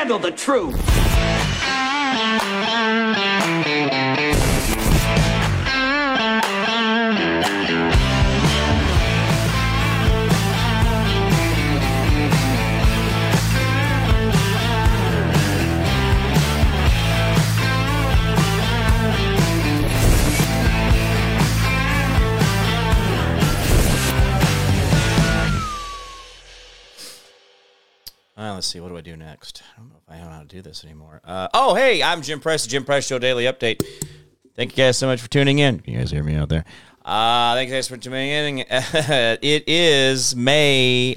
handle the truth. Let's see. What do I do next? I don't know if I know how to do this anymore. Hey, I'm Jim Price, the Jim Price Show Daily Update. Thank you guys so much for tuning in. Can you guys hear me out there? Thank you guys for tuning in. It is May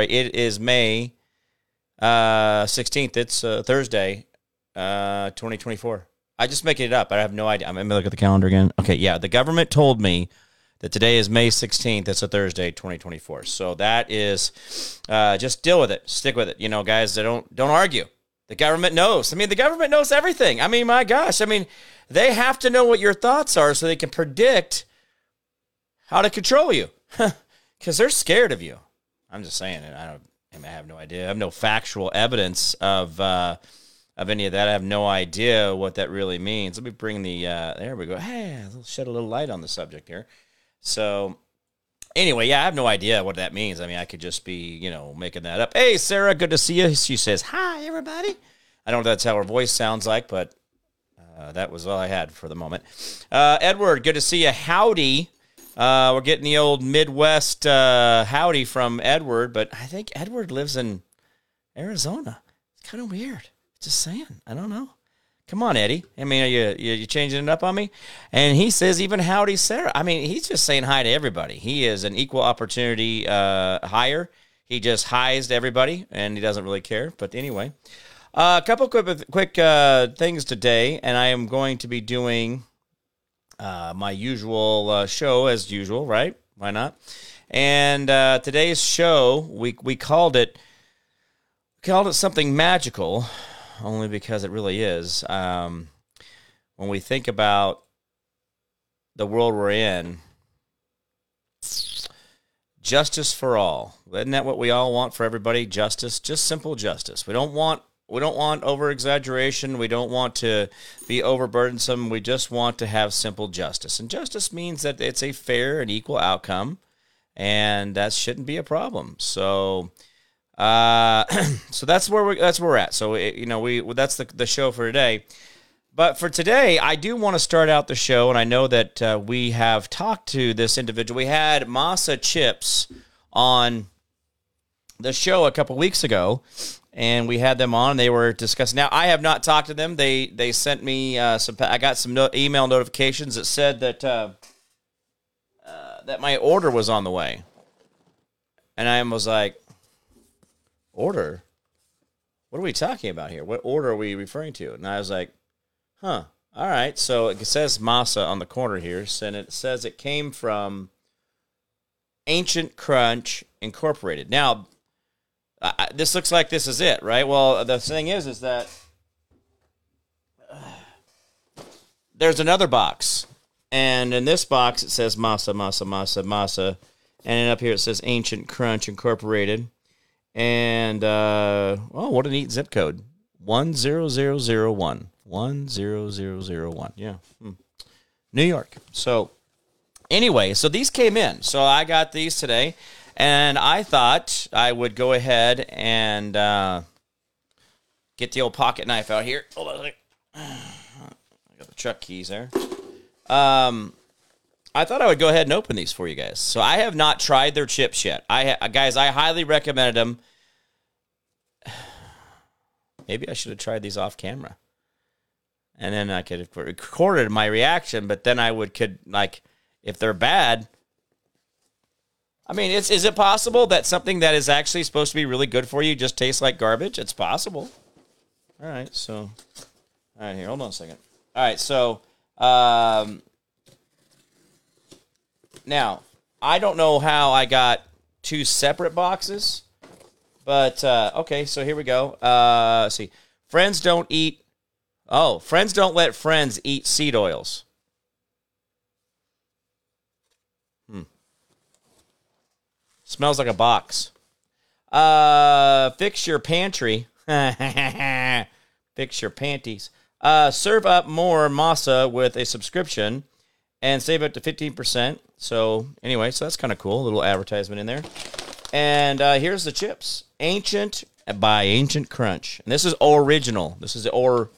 16th. It's Thursday, 2024. I just making it up. I have no idea. I'm going to look at the calendar again. Okay, yeah. The government told me that today is May 16th. It's a Thursday, 2024. So that is, just deal with it. Stick with it. You know, guys, don't argue. The government knows. I mean, the government knows everything. I mean, my gosh. I mean, they have to know what your thoughts are so they can predict how to control you. Because they're scared of you. I'm just saying it. I have no idea. I have no factual evidence of any of that. I have no idea what that really means. Let me bring the, there we go. Hey, I'll shed a little light on the subject here. So, anyway, yeah, I have no idea what that means. I mean, I could just be, making that up. Hey, Sarah, good to see you. She says, hi, everybody. I don't know if that's how her voice sounds like, but that was all I had for the moment. Edward, good to see you. Howdy. We're getting the old Midwest howdy from Edward, but I think Edward lives in Arizona. It's kind of weird. Just saying. I don't know. Come on, Eddie. I mean, are you changing it up on me? And he says even howdy, Sarah. I mean, he's just saying hi to everybody. He is an equal opportunity hire. He just highs to everybody, and he doesn't really care. But anyway, a couple quick things today, and I am going to be doing my usual show as usual, right? Why not? And today's show, we called it something magical. Only because it really is. When we think about the world we're in, justice for all. Isn't that what we all want for everybody? Justice, just simple justice. We don't want over-exaggeration. We don't want to be overburdensome. We just want to have simple justice. And justice means that it's a fair and equal outcome, and that shouldn't be a problem. So that's where we're at. So that's the show for today. But for today, I do want to start out the show, and I know that we have talked to this individual. We had Masa Chips on the show a couple weeks ago, and we had them on. They were discussing. Now, I have not talked to them. They sent me some. I got some email notifications that said that that my order was on the way, and I was like, order? What are we talking about here? What order are we referring to? And I was like, all right. So it says Masa on the corner here, and it says it came from Ancient Crunch Incorporated. Now, this looks like this is it, right? Well, the thing is that there's another box, and in this box it says Masa, Masa, Masa, Masa, and then up here it says Ancient Crunch Incorporated. And, what a neat zip code. 10001. 10001. Yeah. New York. So, anyway, so these came in. So I got these today, and I thought I would go ahead and get the old pocket knife out here. Hold on a second. I got the truck keys there. I thought I would go ahead and open these for you guys. So I have not tried their chips yet. Guys, I highly recommended them. Maybe I should have tried these off camera. And then I could have recorded my reaction, but then I could if they're bad. I mean, is it possible that something that is actually supposed to be really good for you just tastes like garbage? It's possible. All right, here, hold on a second. All right, so now, I don't know how I got two separate boxes, but, okay, so here we go. Let's see. Friends don't let friends eat seed oils. Smells like a box. Fix your pantry. Fix your panties. Serve up more masa with a subscription and save up to 15%. So anyway, so that's kind of cool. A little advertisement in there. And here's the chips. Ancient by Ancient Crunch. And this is original. This is original.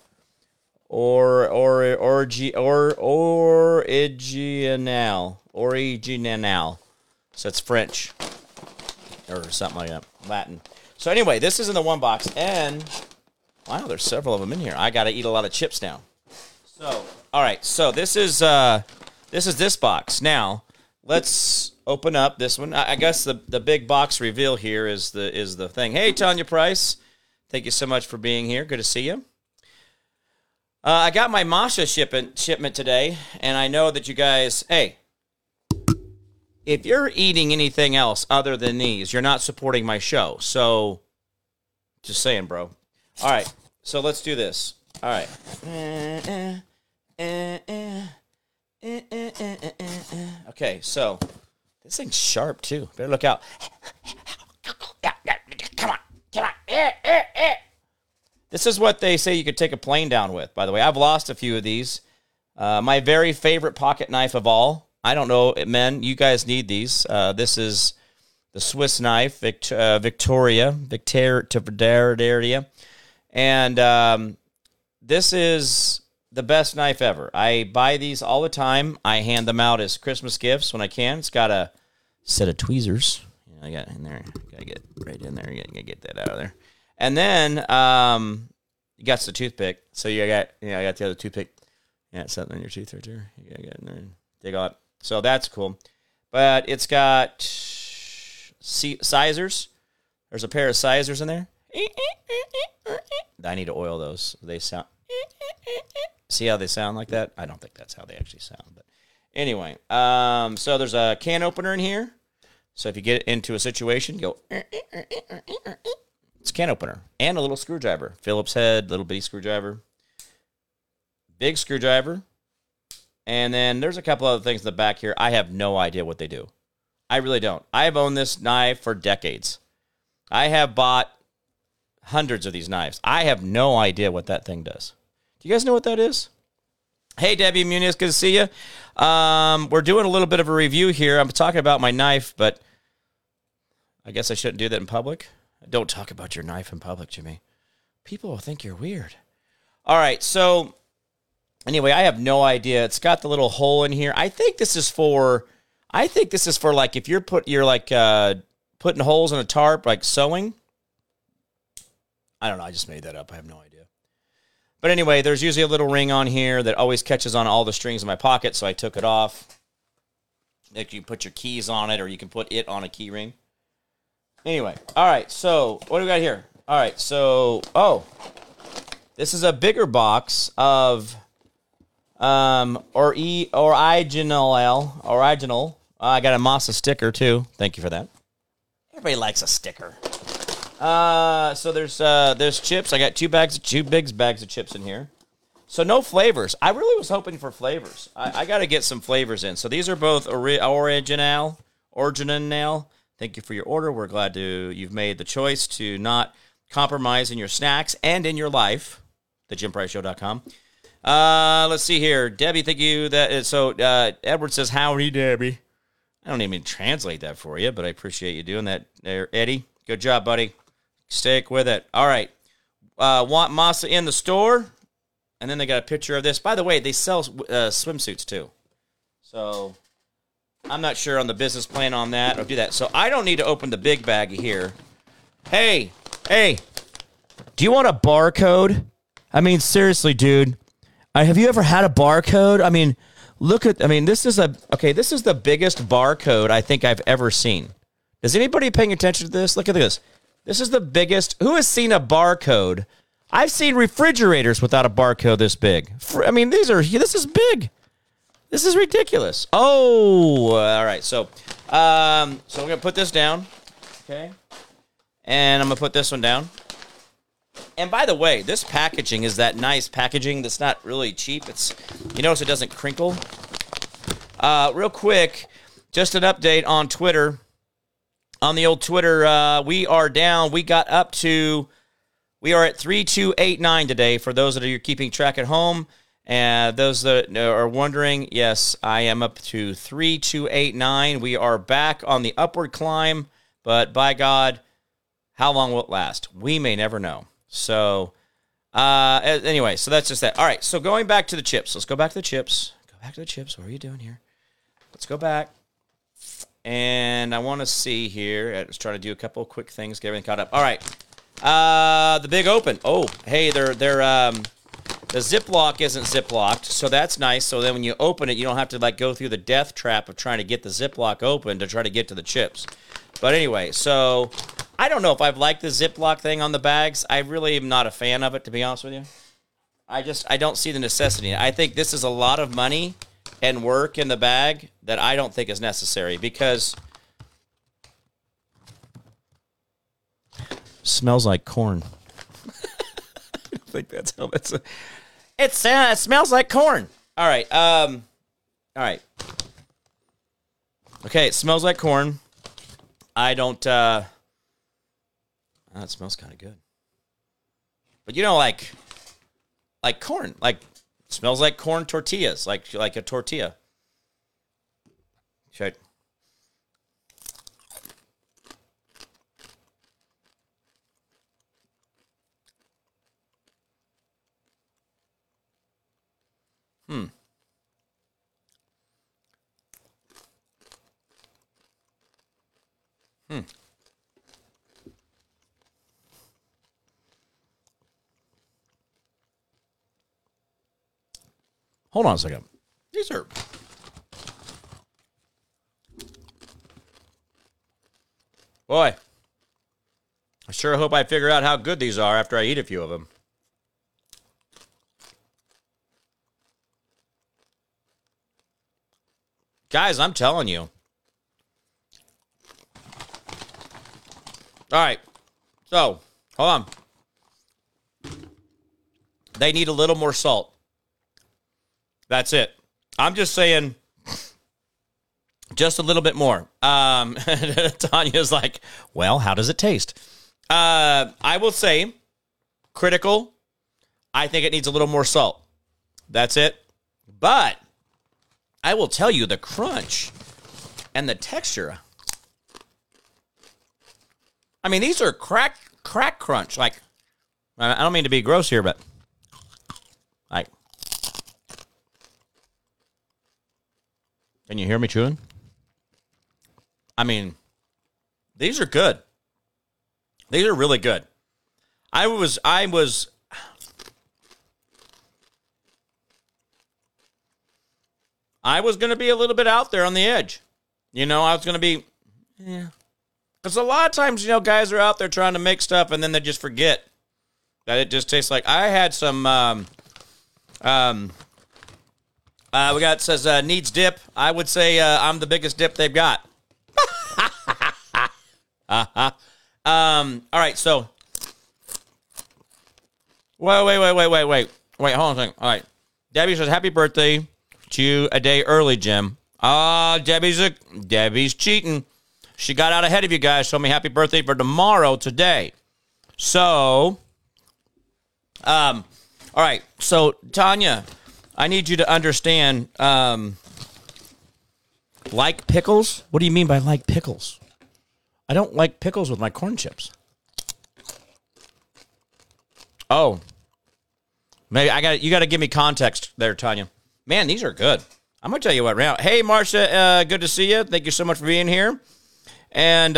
So it's French or something like that. Latin. So anyway, this is in the one box. And wow, there's several of them in here. I got to eat a lot of chips now. So, all right. So this is this box. Now, let's open up this one. I guess the big box reveal here is the thing. Hey, Tanya Price. Thank you so much for being here. Good to see you. I got my Masha shipment today, and I know that you guys, hey, if you're eating anything else other than these, you're not supporting my show. So, just saying, bro. All right, so let's do this. All right. Okay, so this thing's sharp too. Better look out. Come on. This is what they say you could take a plane down with, by the way. I've lost a few of these. My very favorite pocket knife of all. I don't know, men, you guys need these. This is the Swiss knife, Victoria. And this is the best knife ever. I buy these all the time. I hand them out as Christmas gifts when I can. It's got a set of tweezers. I got in there. Gotta get right in there. You gotta get that out of there. And then you got the toothpick. So I got the other toothpick. Yeah, it's something in your tooth right there. You gotta get in there and dig out. So that's cool. But it's got sizers. There's a pair of sizers in there. I need to oil those. They sound. See how they sound like that? I don't think that's how they actually sound. But anyway, so there's a can opener in here. So if you get into a situation, go. It's a can opener and a little screwdriver. Phillips head, little bitty screwdriver, big screwdriver, and then there's a couple other things in the back here. I have no idea what they do. I really don't. I have owned this knife for decades. I have bought hundreds of these knives. I have no idea what that thing does. Do you guys know what that is? Hey, Debbie Muniz, good to see you. We're doing a little bit of a review here. I'm talking about my knife, but I guess I shouldn't do that in public. Don't talk about your knife in public, Jimmy. People will think you're weird. All right, so anyway, I have no idea. It's got the little hole in here. I think this is for like if you're putting holes in a tarp, like sewing. I don't know. I just made that up. I have no idea. But anyway, there's usually a little ring on here that always catches on all the strings in my pocket, so I took it off. Like you put your keys on it, or you can put it on a key ring. Anyway, all right, so what do we got here? All right, so, this is a bigger box of original. I got a Masa sticker, too. Thank you for that. Everybody likes a sticker. So there's chips. I got two big bags of chips in here. So no flavors. I really was hoping for flavors. I got to get some flavors in. So these are both original. Thank you for your order. We're glad you've made the choice to not compromise in your snacks and in your life. TheJimPriceShow.com. Let's see here. Debbie, thank you. Edward says, howdy, Debbie. I don't even translate that for you, but I appreciate you doing that there, Eddie. Good job, buddy. Stick with it. All right. Want Masa in the store? And then they got a picture of this. By the way, they sell swimsuits too. So I'm not sure on the business plan on that or do that. So I don't need to open the big bag here. Hey, do you want a barcode? I mean, seriously, dude. Have you ever had a barcode? I mean, this is the biggest barcode I think I've ever seen. Is anybody paying attention to this? Look at this. This is the biggest. Who has seen a barcode? I've seen refrigerators without a barcode this big. I mean, this is big. This is ridiculous. Oh, all right. So we're going to put this down. Okay. And I'm going to put this one down. And by the way, this packaging is that nice packaging that's not really cheap. You notice it doesn't crinkle. Real quick, just an update on Twitter. On the old Twitter, we are down. We got up to We are at 3289 today. For those that are keeping track at home, and those that are wondering, yes, I am up to 3289. We are back on the upward climb, but by God, how long will it last? We may never know. So, anyway, so that's just that. All right, so going back to the chips. Let's go back to the chips. Go back to the chips. What are you doing here? Let's go back. And I want to see here. I was trying to do a couple of quick things, get everything caught up. All right. The big open. Oh, hey, they're the Ziploc isn't Ziplocked, so that's nice. So then when you open it, you don't have to like go through the death trap of trying to get the Ziploc open to try to get to the chips. But anyway, so I don't know if I've liked the Ziploc thing on the bags. I really am not a fan of it, to be honest with you. I don't see the necessity. I think this is a lot of money and work in the bag that I don't think is necessary because smells like corn. I think that's how that's. It smells like corn. All right. All right. Okay, it smells like corn. I don't. Oh, it smells kind of good. But you know, like corn, like it smells like corn tortillas, like a tortilla. Should Hold on a second. These are. Boy, I sure hope I figure out how good these are after I eat a few of them. Guys, I'm telling you. All right. So, hold on. They need a little more salt. That's it. I'm just saying just a little bit more. Tanya's like, well, how does it taste? I will say, critical. I think it needs a little more salt. That's it. But I will tell you the crunch and the texture. I mean, these are crack crunch. Like, I don't mean to be gross here, but like, can you hear me chewing? I mean, these are good. These are really good. I was going to be a little bit out there on the edge. You know, I was going to be, yeah. Because a lot of times, you know, guys are out there trying to make stuff and then they just forget that it just tastes like. I had some, we got, says, needs dip. I would say I'm the biggest dip they've got. All right, so. Wait, hold on a second. All right. Debbie says, happy birthday to you a day early, Jim. Debbie's cheating. She got out ahead of you guys. Told me happy birthday for tomorrow today. So, all right. So, Tanya, I need you to understand, like pickles? What do you mean by like pickles? I don't like pickles with my corn chips. Oh. Maybe you got to give me context there, Tanya. Man, these are good. I'm going to tell you what, right now. Hey, Marcia, good to see you. Thank you so much for being here. And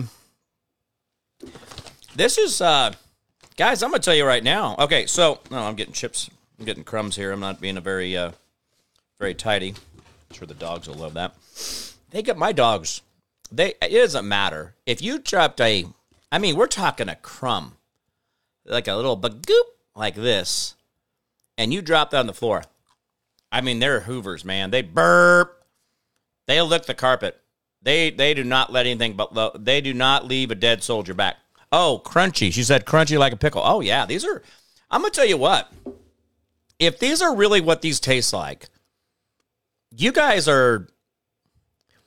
this is, guys, I'm going to tell you right now. Okay, so, I'm getting chips. I'm getting crumbs here. I'm not being a very, very tidy. I'm sure the dogs will love that. They get my dogs. It doesn't matter. If you dropped we're talking a crumb, like a little bagoop like this, and you drop that on the floor. I mean, they're hoovers, man. They burp. They'll lick the carpet. They do not let anything but they do not leave a dead soldier back. Oh, crunchy. She said crunchy like a pickle. Oh, yeah. These are, I'm going to tell you what. If these are really what these taste like, you guys are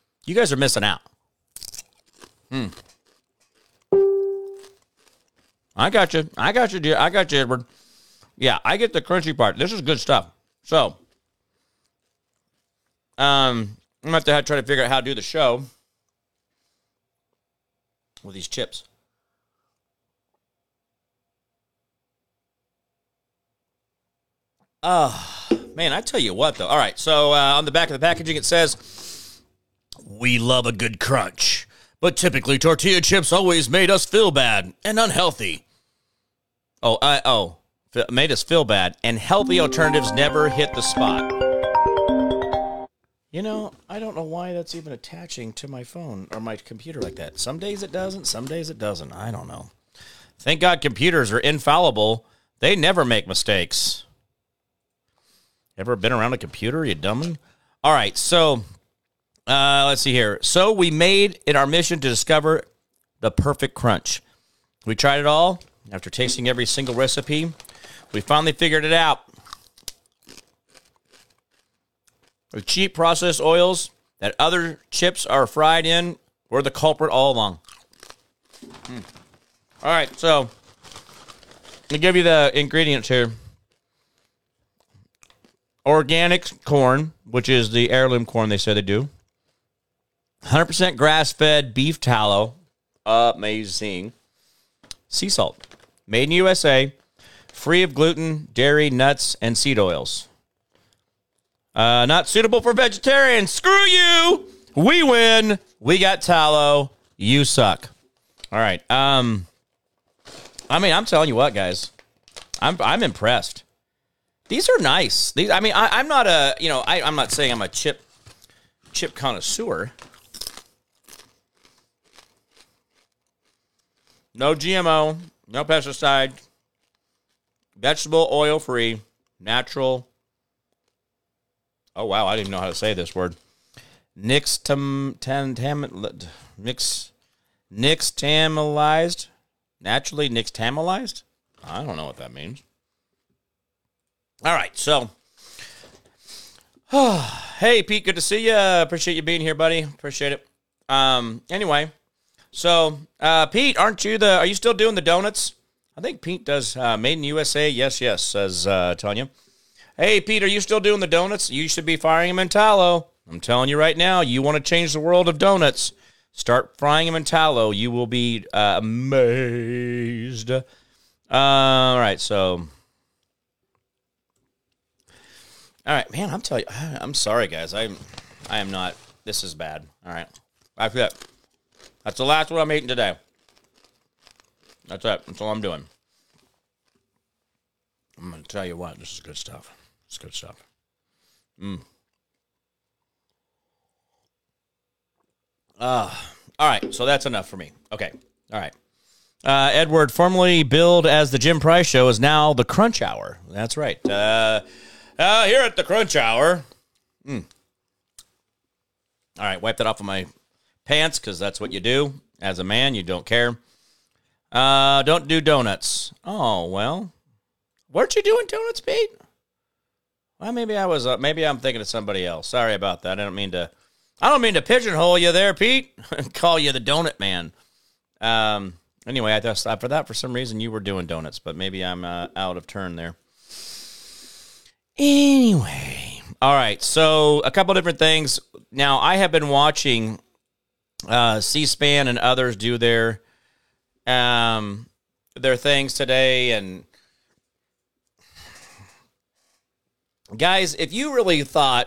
missing out. All I got you. I got you, dear. I got you, Edward. Yeah, I get the crunchy part. This is good stuff. So, I'm going to have to try to figure out how to do the show with these chips. Man, I tell you what, though. All right, so on the back of the packaging, it says, "We love a good crunch, but typically tortilla chips always made us feel bad and unhealthy." Made us feel bad, and healthy alternatives never hit the spot. You know, I don't know why that's even attaching to my phone or my computer like that. Some days it doesn't, some days it doesn't. I don't know. Thank God computers are infallible. They never make mistakes. Ever been around a computer, you dummy? All right, so let's see here. So we made it our mission to discover the perfect crunch. We tried it all. After tasting every single recipe, we finally figured it out. The cheap processed oils that other chips are fried in were the culprit all along. All right, so let me give you the ingredients here. Organic corn, which is the heirloom corn they say they do. 100% grass-fed beef tallow. Amazing. Sea salt. Made in USA. Free of gluten, dairy, nuts, and seed oils. Not suitable for vegetarians. Screw you. We win. We got tallow. You suck. All right. I mean, I'm telling you what, guys. I'm impressed. These are nice. I'm not a, I'm not saying I'm a chip connoisseur. No GMO, no pesticide, vegetable oil free, natural. Oh wow, I didn't even know how to say this word. Nixtamalized, naturally nixtamalized. I don't know what that means. All right, so, hey, Pete, good to see you. Appreciate you being here, buddy. Appreciate it. Anyway, so, Pete, are you still doing the donuts? I think Pete does, Made in USA. Yes, says Tanya. Hey, Pete, are you still doing the donuts? You should be frying them in tallow. I'm telling you right now, you want to change the world of donuts. Start frying them in tallow. You will be amazed. All right, so... All right, man, I'm telling you, I'm sorry, guys. I am not, this is bad. All right, I forget. That's the last one I'm eating today. That's it. That's all I'm doing. I'm going to tell you what, this is good stuff. It's good stuff. All right, so that's enough for me. Okay, all right. Edward, formerly billed as the Jim Price Show, is now the Crunch Hour. That's right. Here at the Crunch Hour. All right, wipe that off of my pants because that's what you do. As a man, you don't care. Don't do donuts. Oh, well. Weren't you doing donuts, Pete? Well, maybe I was. Maybe I'm thinking of somebody else. Sorry about that. I don't mean to pigeonhole you there, Pete. Call you the donut man. Anyway, I thought for some reason you were doing donuts, but maybe I'm out of turn there. Anyway, all right, so a couple different things. Now, I have been watching C-SPAN and others do their things today, and guys, if you really thought,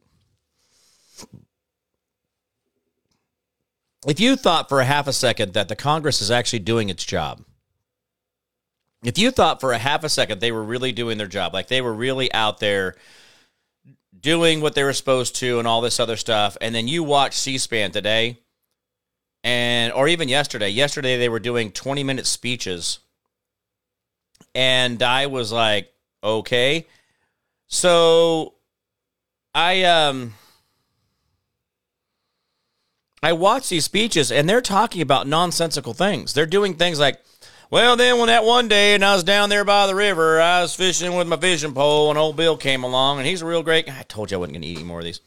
for a half a second that the Congress is actually doing its job, if you thought for a half a second they were really doing their job, like they were really out there doing what they were supposed to and all this other stuff, and then you watch C-SPAN today, or even yesterday. Yesterday they were doing 20-minute speeches, and I was like, okay. So I watch these speeches, and they're talking about nonsensical things. They're doing things like, well, then when that one day and I was down there by the river, I was fishing with my fishing pole, and old Bill came along, and he's a real great guy. I told you I wasn't going to eat any more of these.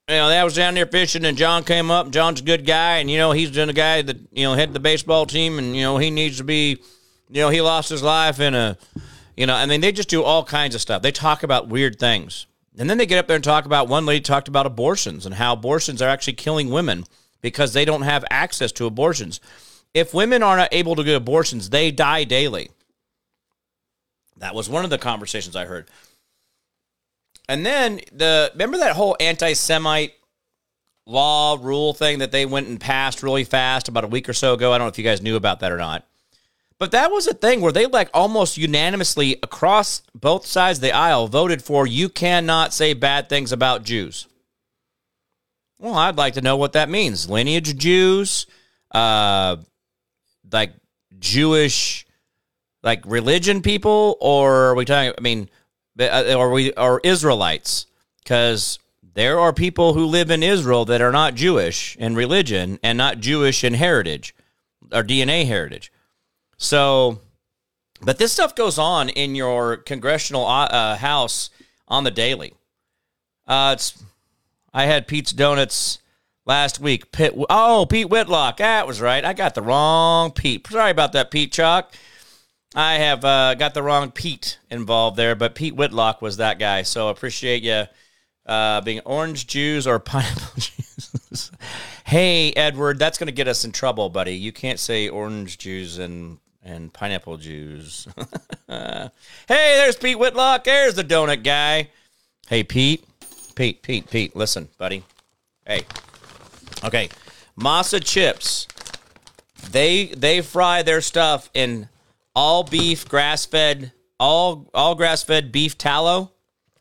I was down there fishing, and John came up. John's a good guy, and he's been a guy that headed the baseball team, and he needs to be, he lost his life in a, they just do all kinds of stuff. They talk about weird things, and then they get up there and talk about. One lady talked about abortions and how abortions are actually killing women because they don't have access to abortions. If women are not able to get abortions, they die daily. That was one of the conversations I heard. And then remember that whole anti-Semite law rule thing that they went and passed really fast about a week or so ago? I don't know if you guys knew about that or not. But that was a thing where they almost unanimously across both sides of the aisle voted for you cannot say bad things about Jews. Well, I'd like to know what that means. Lineage Jews, Jewish, religion people, or are we talking, or Israelites, because there are people who live in Israel that are not Jewish in religion and not Jewish in heritage or DNA heritage. So, but this stuff goes on in your congressional house on the daily. I had Pete's Donuts last week. Pete Whitlock. That was right. I got the wrong Pete. Sorry about that, Pete Chalk. I have got the wrong Pete involved there, but Pete Whitlock was that guy. So appreciate you being orange Jews or pineapple Jews. Hey, Edward, that's going to get us in trouble, buddy. You can't say orange Jews and pineapple Jews. Hey, there's Pete Whitlock. There's the donut guy. Hey, Pete, listen, buddy. Hey, okay, Masa Chips. They fry their stuff in all beef, grass-fed, all grass-fed beef tallow.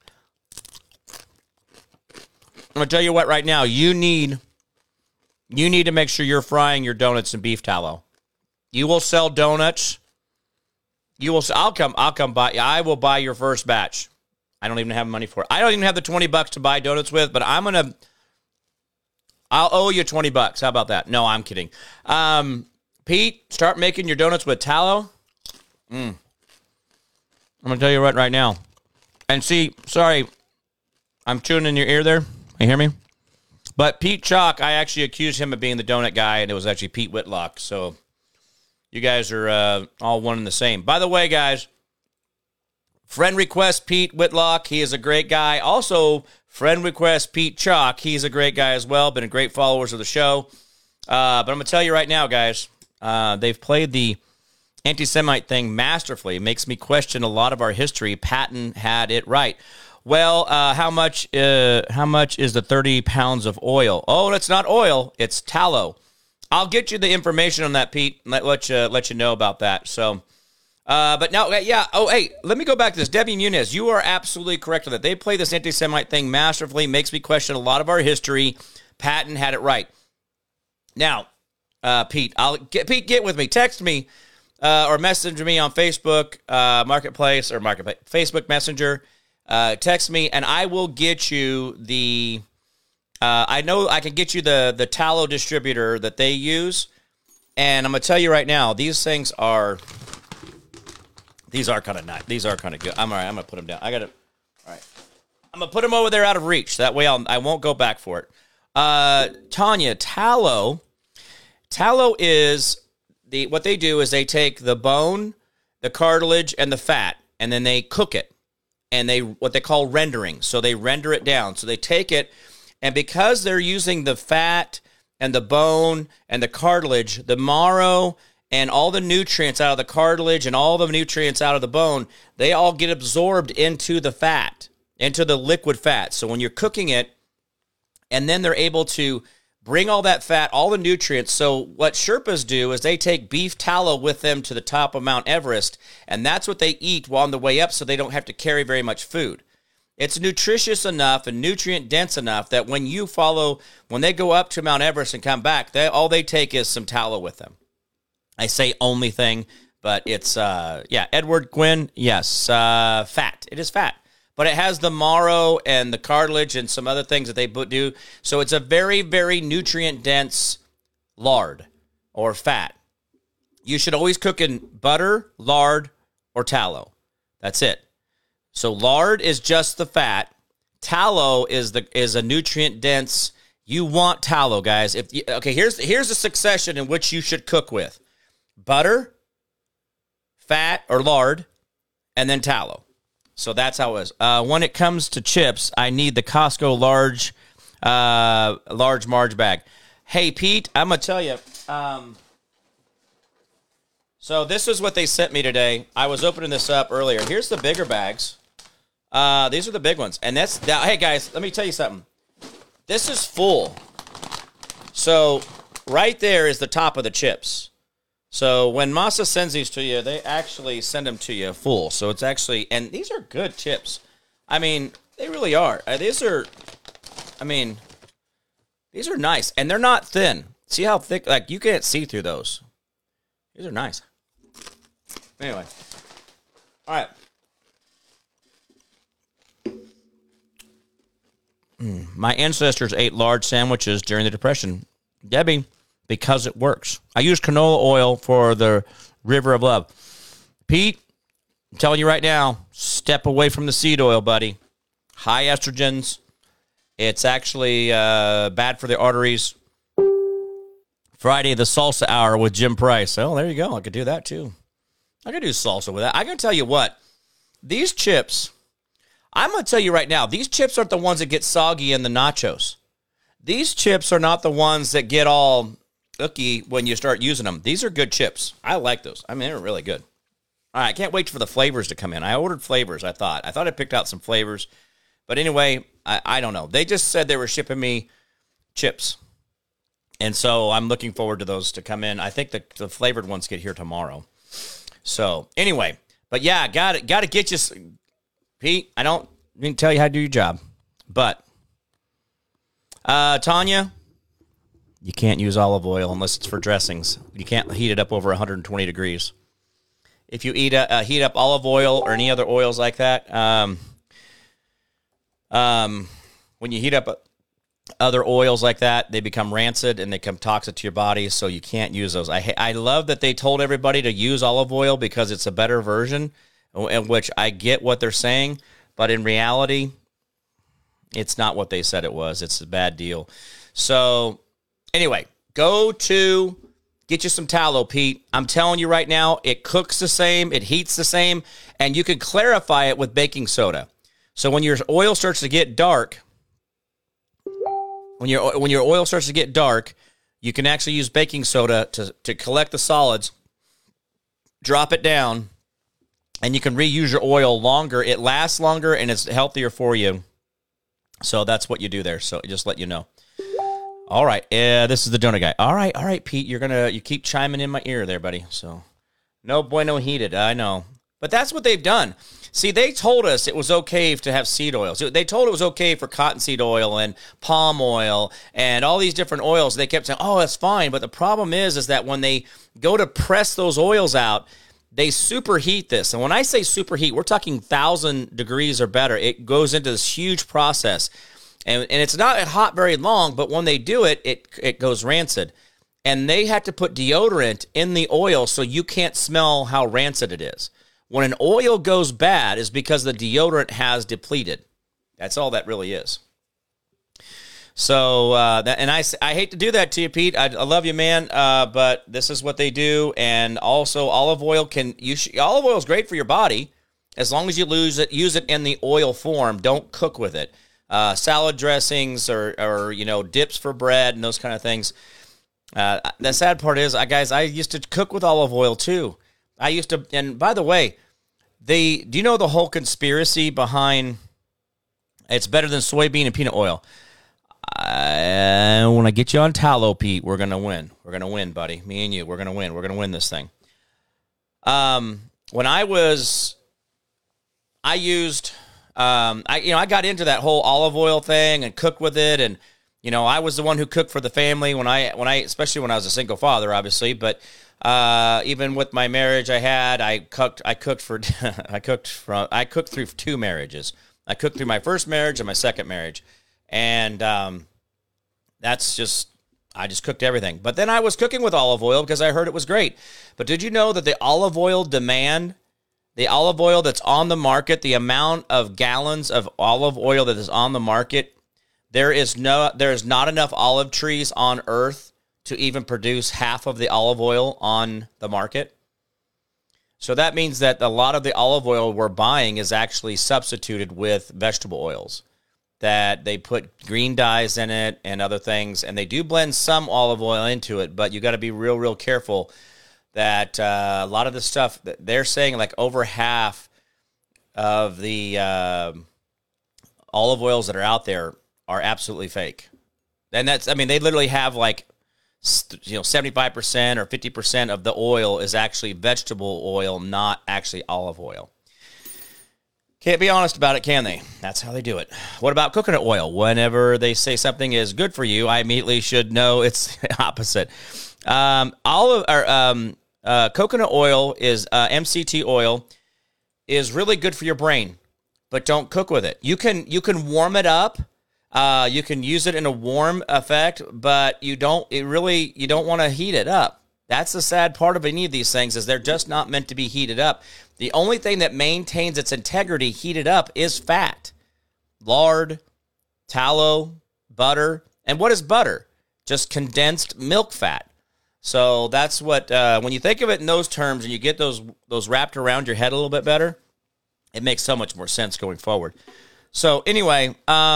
I'm going to tell you what right now, you need to make sure you're frying your donuts in beef tallow. You will sell donuts. I'll come buy. I will buy your first batch. I don't even have money for it. I don't even have the $20 to buy donuts with, but I'll owe you $20. How about that? No, I'm kidding. Pete, start making your donuts with tallow. I'm going to tell you right now. And see, sorry, I'm chewing in your ear there. You hear me? But Pete Chalk, I actually accused him of being the donut guy, and it was actually Pete Whitlock. So you guys are all one and the same. By the way, guys, friend request Pete Whitlock. He is a great guy. Also, friend request Pete Chalk. He's a great guy as well. Been a great followers of the show. But I'm going to tell you right now, guys, they've played the anti-Semite thing masterfully. It makes me question a lot of our history. Patton had it right. Well, how much is the 30 pounds of oil? Oh, it's not oil. It's tallow. I'll get you the information on that, Pete, and let you know about that. So, but no, yeah. Oh, hey, let me go back to this. Debbie Muniz, you are absolutely correct on that. They play this anti-Semite thing masterfully. Makes me question a lot of our history. Patton had it right. Now, Pete, get with me. Text me or message me on Facebook Facebook Messenger. Text me, and I will get you the. I know I can get you the tallow distributor that they use, and I'm gonna tell you right now, these are kind of nice. These are kind of good. I'm all right. I'm gonna put them down. All right. I'm gonna put them over there out of reach. That way, I won't go back for it. Tanya, tallow is what they do is they take the bone, the cartilage, and the fat, and then they cook it. And what they call rendering. So they render it down. So they take it, and because they're using the fat and the bone and the cartilage, the marrow and all the nutrients out of the cartilage and all the nutrients out of the bone, they all get absorbed into the fat, into the liquid fat. So when you're cooking it, and then they're able to bring all that fat, all the nutrients. So what Sherpas do is they take beef tallow with them to the top of Mount Everest, and that's what they eat while on the way up so they don't have to carry very much food. It's nutritious enough and nutrient dense enough that when they go up to Mount Everest and come back, all they take is some tallow with them. I say only thing, but it's, Edward Gwynn, yes, fat. It is fat. But it has the marrow and the cartilage and some other things that they do. So it's a very, very nutrient-dense lard or fat. You should always cook in butter, lard, or tallow. That's it. So lard is just the fat. Tallow is a nutrient dense. You want tallow, guys. Here's a succession in which you should cook with: butter, fat or lard, and then tallow. So that's how it is. When it comes to chips, I need the Costco large Marge bag. Hey, Pete, I'm going to tell you. So this is what they sent me today. I was opening this up earlier. Here's the bigger bags. These are the big ones. And hey, guys, let me tell you something. This is full. So right there is the top of the chips. So when Masa sends these to you, they actually send them to you full. So it's actually, and these are good chips. I mean, they really are. These are nice. And they're not thin. See how thick, like you can't see through those. These are nice. Anyway. All right. My ancestors ate large sandwiches during the Depression. Debbie, because it works. I use canola oil for the River of Love. Pete, I'm telling you right now, step away from the seed oil, buddy. High estrogens. It's actually bad for the arteries. Friday, the salsa hour with Jim Price. Oh, there you go. I could do that too. I could do salsa with that. I can tell you what. These chips, I'm going to tell you right now, these chips aren't the ones that get soggy in the nachos. These chips are not the ones that get all icky when you start using them. These are good chips. I like those. I mean, they're really good. All right, I can't wait for the flavors to come in. I ordered flavors, I thought. I picked out some flavors. But anyway, I don't know. They just said they were shipping me chips. And so I'm looking forward to those to come in. I think the flavored ones get here tomorrow. So anyway, but yeah, got to get you, Pete. I don't mean to tell you how to do your job, but Tanya, you can't use olive oil unless it's for dressings. You can't heat it up over 120 degrees. If you heat up olive oil or any other oils like that, when you heat up other oils like that, they become rancid and they become toxic to your body, so you can't use those. I love that they told everybody to use olive oil because it's a better version, in which I get what they're saying, but in reality, it's not what they said it was. It's a bad deal. So anyway, get you some tallow, Pete. I'm telling you right now, it cooks the same, it heats the same, and you can clarify it with baking soda. So when your oil starts to get dark, when your oil starts to get dark, you can actually use baking soda to collect the solids, drop it down, and you can reuse your oil longer. It lasts longer, and it's healthier for you. So that's what you do there. So just let you know. All right, this is the donut guy. All right, Pete, you keep chiming in my ear there, buddy. So no bueno heated, I know. But that's what they've done. See, they told us it was okay to have seed oils. They told it was okay for cottonseed oil and palm oil and all these different oils. They kept saying, oh, that's fine. But the problem is that when they go to press those oils out, they superheat this. And when I say superheat, we're talking 1,000 degrees or better. It goes into this huge process. And it's not hot very long, but when they do it, it goes rancid. And they had to put deodorant in the oil so you can't smell how rancid it is. When an oil goes bad, is because the deodorant has depleted. That's all that really is. So, I hate to do that to you, Pete. I love you, man, but this is what they do. And also, olive oil olive oil is great for your body as long as you use it in the oil form. Don't cook with it. Salad dressings or dips for bread and those kind of things. The sad part is, guys, I used to cook with olive oil too. And by the way, do you know the whole conspiracy behind it's better than soybean and peanut oil? When I get you on tallow, Pete, we're going to win. We're going to win, buddy. Me and you, we're going to win. We're going to win this thing. When I got into that whole olive oil thing and cooked with it. And, I was the one who cooked for the family especially when I was a single father, obviously, but even with my marriage I cooked through 2 marriages. I cooked through my first marriage and my second marriage. And I just cooked everything. But then I was cooking with olive oil because I heard it was great. But did you know that the olive oil demand The olive oil that's on the market, the amount of gallons of olive oil that is on the market, there is not enough olive trees on earth to even produce half of the olive oil on the market. So that means that a lot of the olive oil we're buying is actually substituted with vegetable oils, that they put green dyes in it and other things, and they do blend some olive oil into it, but you got to be real, real careful that a lot of the stuff that they're saying, like over half of the olive oils that are out there are absolutely fake. And that's, I mean, they literally have like, 75% or 50% of the oil is actually vegetable oil, not actually olive oil. Can't be honest about it, can they? That's how they do it. What about coconut oil? Whenever they say something is good for you, I immediately should know it's the opposite. Coconut oil is MCT oil is really good for your brain, but don't cook with it. You can warm it up. You can use it in a warm effect, but you don't want to heat it up. That's the sad part of any of these things, is they're just not meant to be heated up. The only thing that maintains its integrity heated up is fat. Lard, tallow, butter. And what is butter? Just condensed milk fat. So that's what, when you think of it in those terms and you get those wrapped around your head a little bit better, it makes so much more sense going forward. So anyway,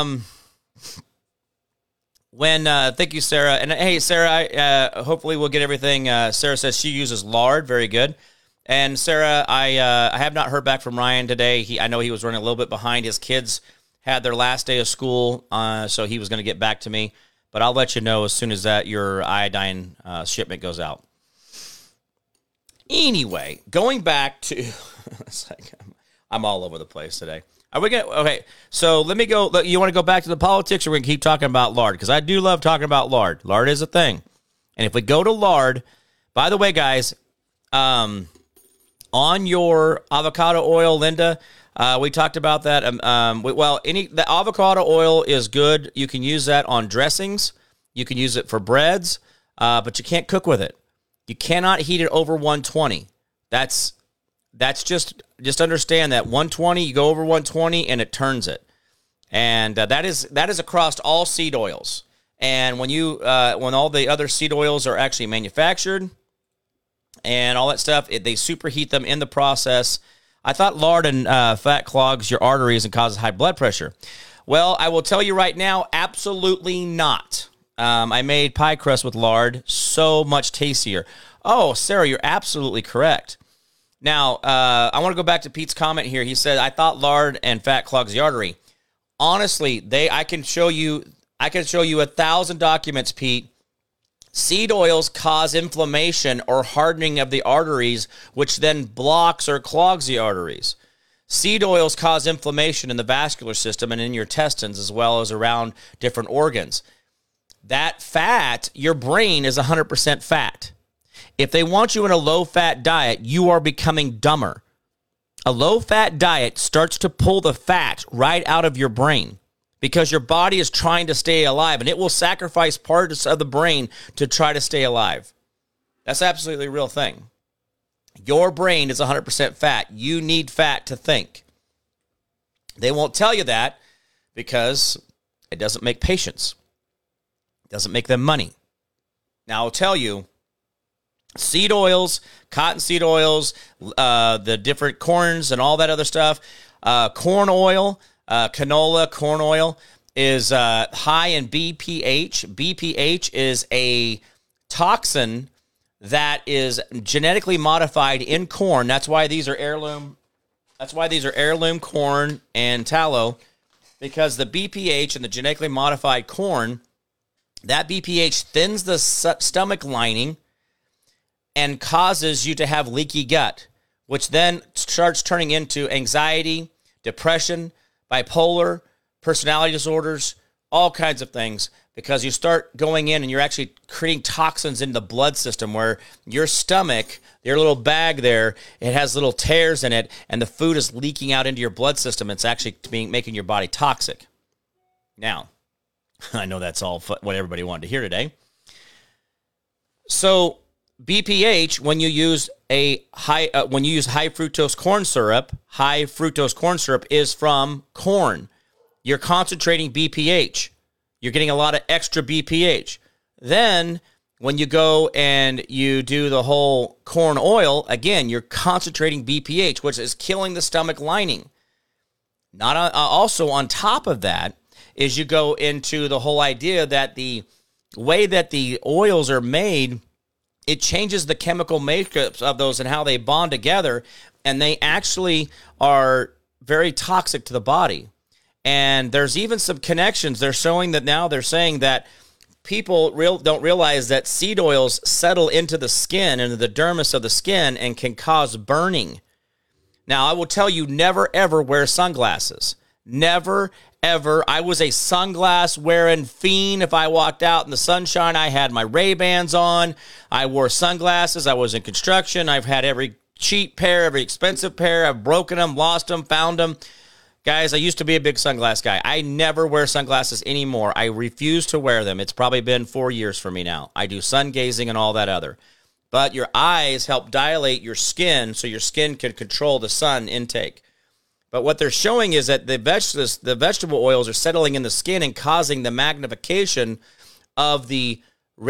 thank you, Sarah. And hey, Sarah, hopefully we'll get everything. Sarah says she uses lard. Very good. And Sarah, I have not heard back from Ryan today. I know he was running a little bit behind. His kids had their last day of school, so he was going to get back to me. But I'll let you know as soon as your iodine shipment goes out. Anyway, going back to, it's like, I'm all over the place today. Are we going to, okay, so let me go, you want to go back to the politics, or we can keep talking about lard? Because I do love talking about lard. Lard is a thing. And if we go to lard, by the way, guys, on your avocado oil, Linda, we talked about that. The avocado oil is good. You can use that on dressings. You can use it for breads, but you can't cook with it. You cannot heat it over 120. That's just understand that 120, you go over 120 and it turns it. And that is across all seed oils. And when all the other seed oils are actually manufactured and all that stuff, they superheat them in the process. I thought lard and fat clogs your arteries and causes high blood pressure. Well, I will tell you right now, absolutely not. I made pie crust with lard, so much tastier. Oh, Sarah, you're absolutely correct. Now, I want to go back to Pete's comment here. He said, I thought lard and fat clogs the artery. Honestly, I can show you 1,000 documents, Pete. Seed oils cause inflammation or hardening of the arteries, which then blocks or clogs the arteries. Seed oils cause inflammation in the vascular system and in your intestines, as well as around different organs. That fat, your brain is 100% fat. If they want you in a low-fat diet, you are becoming dumber. A low-fat diet starts to pull the fat right out of your brain because your body is trying to stay alive, and it will sacrifice parts of the brain to try to stay alive. That's absolutely a real thing. Your brain is 100% fat. You need fat to think. They won't tell you that because it doesn't make patients. It doesn't make them money. Now, I'll tell you, seed oils, cottonseed oils, the different corns and all that other stuff. Corn oil, canola, corn oil is high in BPH. BPH is a toxin that is genetically modified in corn. That's why these are heirloom. That's why these are heirloom corn and tallow, because the BPH in the genetically modified corn, that BPH thins the stomach lining and causes you to have leaky gut, which then starts turning into anxiety, depression, bipolar, personality disorders, all kinds of things, because you start going in and you're actually creating toxins in the blood system where your stomach, your little bag there, it has little tears in it, and the food is leaking out into your blood system. It's actually making your body toxic. Now, I know that's all what everybody wanted to hear today. So BPH, when you use high fructose corn syrup is from corn. You're concentrating BPH. You're getting a lot of extra BPH. Then when you go and you do the whole corn oil, again, you're concentrating BPH, which is killing the stomach lining. Also on top of that is you go into the whole idea that the way that the oils are made, it changes the chemical makeups of those and how they bond together, and they actually are very toxic to the body. And there's even some connections. They're saying that people don't realize that seed oils settle into the skin, into the dermis of the skin, and can cause burning. Now, I will tell you, never, ever wear sunglasses. Never, ever. I was a sunglass wearing fiend. If I walked out in the sunshine, I had my Ray-Bans on. I wore sunglasses. I was in construction. I've had every cheap pair, every expensive pair. I've broken them, lost them, found them. Guys, I used to be a big sunglass guy. I never wear sunglasses anymore. I refuse to wear them. It's probably been 4 years for me now. I do sun gazing and all that other. But your eyes help dilate your skin so your skin can control the sun intake. But what they're showing is that the vegetable oils are settling in the skin and causing the magnification of the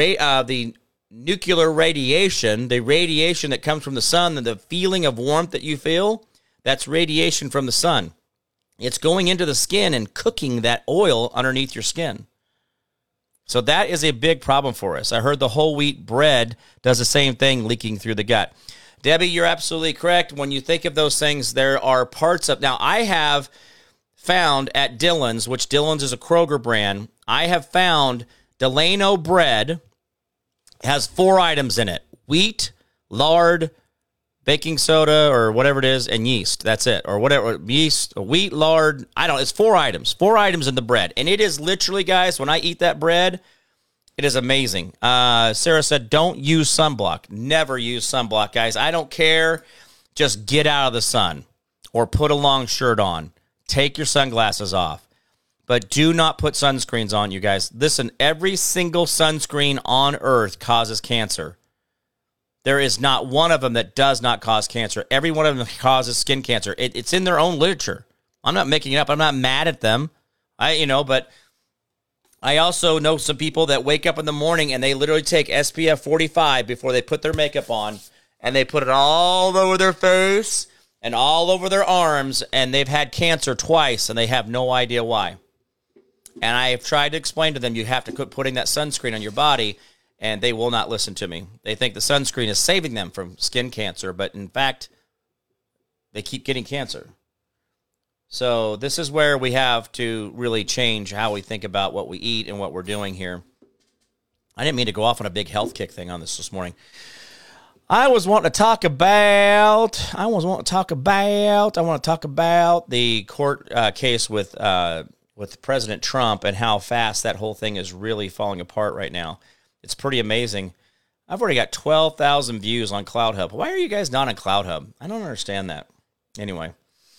nuclear radiation, the radiation that comes from the sun, and the feeling of warmth that you feel. That's radiation from the sun. It's going into the skin and cooking that oil underneath your skin. So that is a big problem for us. I heard the whole wheat bread does the same thing, leaking through the gut. Debbie, you're absolutely correct. When you think of those things, there are parts of... Now, I have found at Dillon's, which Dillon's is a Kroger brand, I have found Delano bread has 4 items in it. Wheat, lard, baking soda, or whatever it is, and yeast. That's it. Or whatever. Yeast, wheat, lard. It's 4 items. 4 items in the bread. And it is literally, guys, when I eat that bread, it is amazing. Sarah said, don't use sunblock. Never use sunblock, guys. I don't care. Just get out of the sun or put a long shirt on. Take your sunglasses off. But do not put sunscreens on, you guys. Listen, every single sunscreen on earth causes cancer. There is not one of them that does not cause cancer. Every one of them causes skin cancer. It's in their own literature. I'm not making it up. I'm not mad at them. But I also know some people that wake up in the morning and they literally take SPF 45 before they put their makeup on, and they put it all over their face and all over their arms, and they've had cancer twice, and they have no idea why. And I have tried to explain to them, you have to quit putting that sunscreen on your body, and they will not listen to me. They think the sunscreen is saving them from skin cancer, but in fact, they keep getting cancer. So this is where we have to really change how we think about what we eat and what we're doing here. I didn't mean to go off on a big health kick thing on this morning. I want to talk about the court case with President Trump and how fast that whole thing is really falling apart right now. It's pretty amazing. I've already got 12,000 views on CloudHub. Why are you guys not on CloudHub? I don't understand that. Anyway.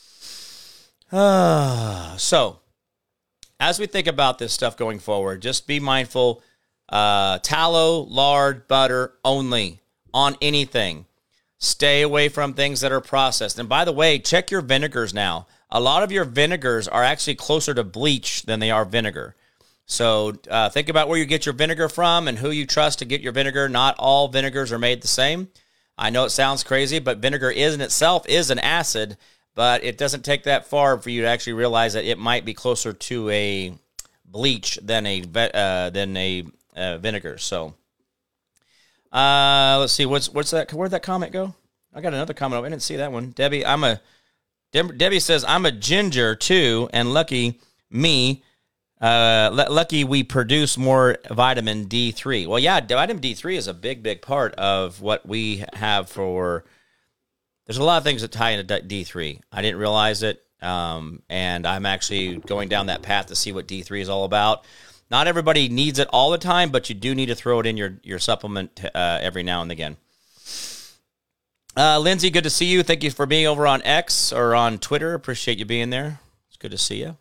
So, as we think about this stuff going forward, just be mindful. Tallow, lard, butter only on anything. Stay away from things that are processed. And by the way, check your vinegars now. A lot of your vinegars are actually closer to bleach than they are vinegar. So think about where you get your vinegar from and who you trust to get your vinegar. Not all vinegars are made the same. I know it sounds crazy, but vinegar in itself is an acid, but it doesn't take that far for you to actually realize that it might be closer to a bleach than a vinegar. So let's see, what's that? Where'd that comment go? I got another comment. I didn't see that one. Debbie says, I'm a ginger too, and lucky me. Lucky we produce more vitamin D3. Well, yeah, vitamin D3 is a big part of what we have for... There's a lot of things that tie into D3. I didn't realize it, and I'm actually going down that path to see what D3 is all about. Not everybody needs it all the time, but you do need to throw it in your supplement every now and again. Lindsay, good to see you. Thank you for being over on X or on Twitter. Appreciate you being there. It's good to see you.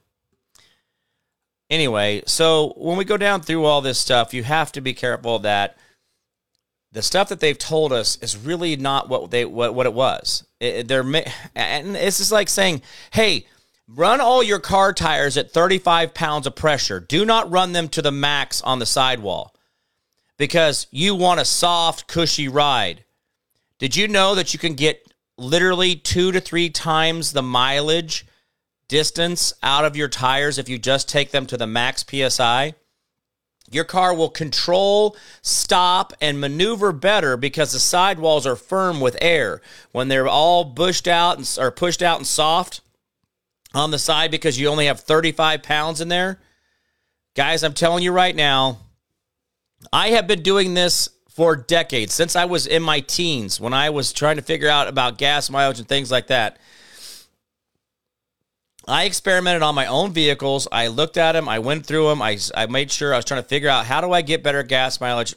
Anyway, so when we go down through all this stuff, you have to be careful that the stuff that they've told us is really not what it was. And it's just like saying, hey, run all your car tires at 35 pounds of pressure. Do not run them to the max on the sidewall because you want a soft, cushy ride. Did you know that you can get literally 2 to 3 times the mileage distance out of your tires if you just take them to the max PSI? Your car will control, stop, and maneuver better because the sidewalls are firm with air. When they're all pushed out and soft on the side because you only have 35 pounds in there, guys, I'm telling you right now, I have been doing this for decades, since I was in my teens, when I was trying to figure out about gas mileage and things like that. I experimented on my own vehicles. I looked at them. I went through them. I made sure I was trying to figure out, how do I get better gas mileage?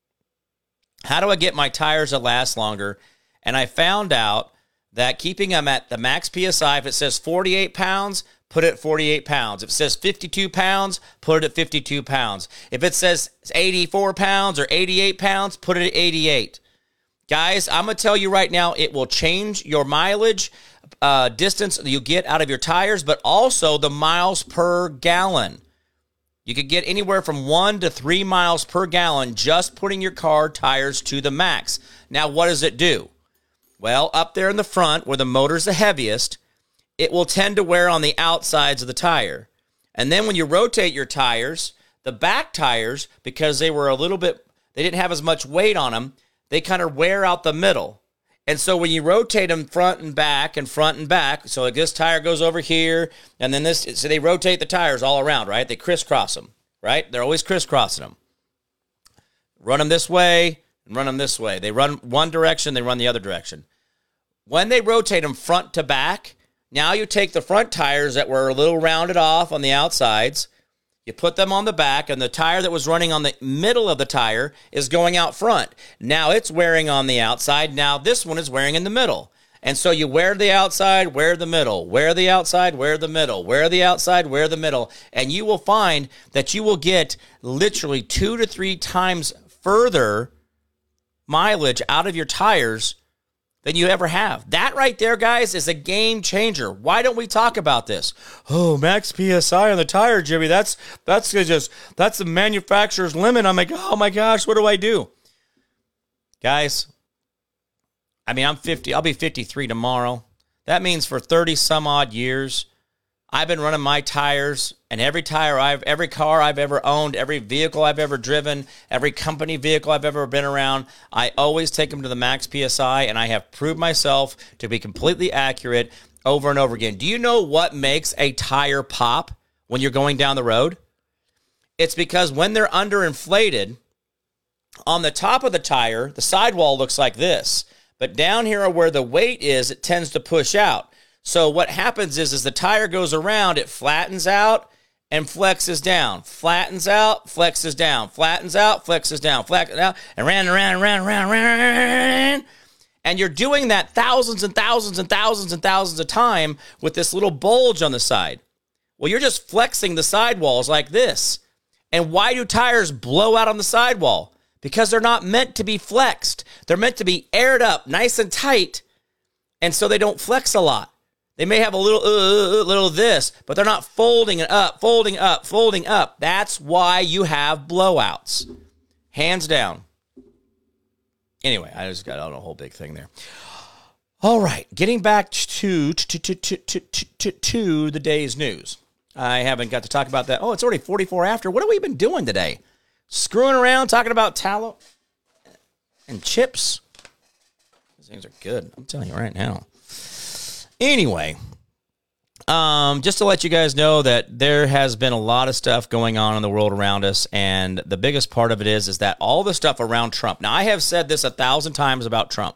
How do I get my tires to last longer? And I found out that keeping them at the max PSI, if it says 48 pounds, put it at 48 pounds. If it says 52 pounds, put it at 52 pounds. If it says 84 pounds or 88 pounds, put it at 88. Guys, I'm going to tell you right now, it will change your mileage distance that you get out of your tires, but also the miles per gallon. You could get anywhere from 1 to 3 miles per gallon just putting your car tires to the max. Now, what does it do? Well, up there in the front where the motor's the heaviest, it will tend to wear on the outsides of the tire. And then when you rotate your tires, the back tires, because they didn't have as much weight on them, they kind of wear out the middle. And so when you rotate them front and back, so like this tire goes over here, and then so they rotate the tires all around, right? They crisscross them, right? They're always crisscrossing them. Run them this way and run them this way. They run one direction, they run the other direction. When they rotate them front to back, now you take the front tires that were a little rounded off on the outsides, you put them on the back, and the tire that was running on the middle of the tire is going out front. Now it's wearing on the outside. Now this one is wearing in the middle. And so you wear the outside, wear the middle, wear the outside, wear the middle, wear the outside, wear the middle. And you will find that you will get literally 2 to 3 times further mileage out of your tires than you ever have. That right there, guys, is a game changer. Why don't we talk about this? Oh, max PSI on the tire, Jimmy. That's the manufacturer's limit. I'm like, oh my gosh, what do I do? Guys, I mean, I'm 50. I'll be 53 tomorrow. That means for 30 some odd years, I've been running my tires, and every car I've ever owned, every vehicle I've ever driven, every company vehicle I've ever been around, I always take them to the max PSI, and I have proved myself to be completely accurate over and over again. Do you know what makes a tire pop when you're going down the road? It's because when they're underinflated, on the top of the tire, the sidewall looks like this, but down here where the weight is, it tends to push out. So what happens is the tire goes around, it flattens out and flexes down. Flattens out, flexes down. Flattens out, flexes down. Flattens out, and around. And you're doing that thousands and thousands and thousands and thousands of time with this little bulge on the side. Well, you're just flexing the sidewalls like this. And why do tires blow out on the sidewall? Because they're not meant to be flexed. They're meant to be aired up nice and tight, and so they don't flex a lot. They may have a little this, but they're not folding it up, folding up, folding up. That's why you have blowouts. Hands down. Anyway, I just got on a whole big thing there. All right, getting back to the day's news. I haven't got to talk about that. Oh, it's already 44 after. What have we been doing today? Screwing around, talking about tallow and chips. These things are good. I'm telling you right now. Anyway, just to let you guys know that there has been a lot of stuff going on in the world around us, and the biggest part of it is that all the stuff around Trump. Now, I have said this 1,000 times about Trump.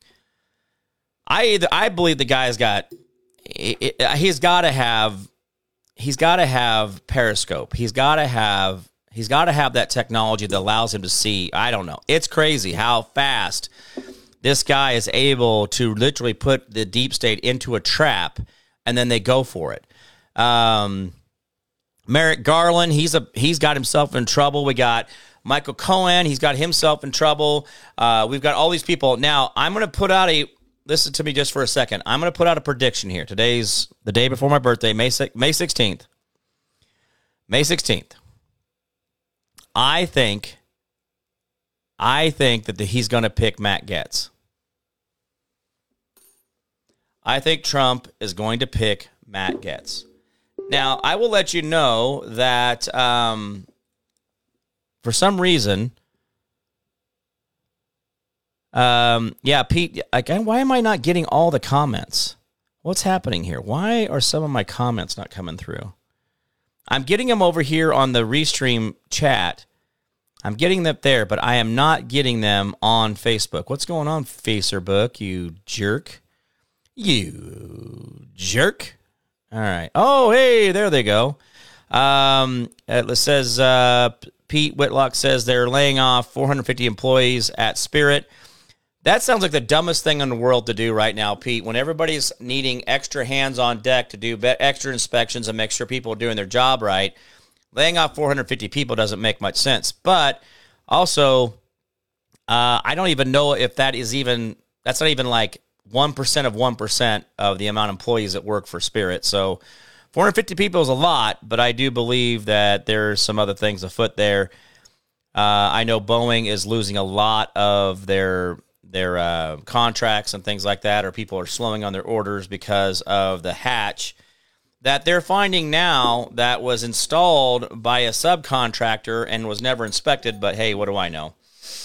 I believe the guy's he's got to have Periscope. He's got to have that technology that allows him to see. I don't know. It's crazy how fast this guy is able to literally put the deep state into a trap, and then they go for it. Merrick Garland, he's got himself in trouble. We got Michael Cohen, he's got himself in trouble. We've got all these people. Now, I'm going to put out listen to me just for a second. I'm going to put out a prediction here. Today's the day before my birthday, May 16th. May 16th. I think that he's going to pick Matt Gaetz. I think Trump is going to pick Matt Gaetz. Now, I will let you know that for some reason, Pete, again, why am I not getting all the comments? What's happening here? Why are some of my comments not coming through? I'm getting them over here on the Restream chat. I'm getting them there, but I am not getting them on Facebook. What's going on, Facebook, you jerk? You jerk. All right. Oh, hey, there they go. It says, Pete Whitlock says they're laying off 450 employees at Spirit. That sounds like the dumbest thing in the world to do right now, Pete, when everybody's needing extra hands on deck to do extra inspections and make sure people are doing their job right. Laying off 450 people doesn't make much sense. But also, I don't even know if that's not even like 1% of 1% of the amount of employees that work for Spirit. So 450 people is a lot, but I do believe that there's some other things afoot there. I know Boeing is losing a lot of their contracts and things like that, or people are slowing on their orders because of the hatch that they're finding now that was installed by a subcontractor and was never inspected, but hey, what do I know?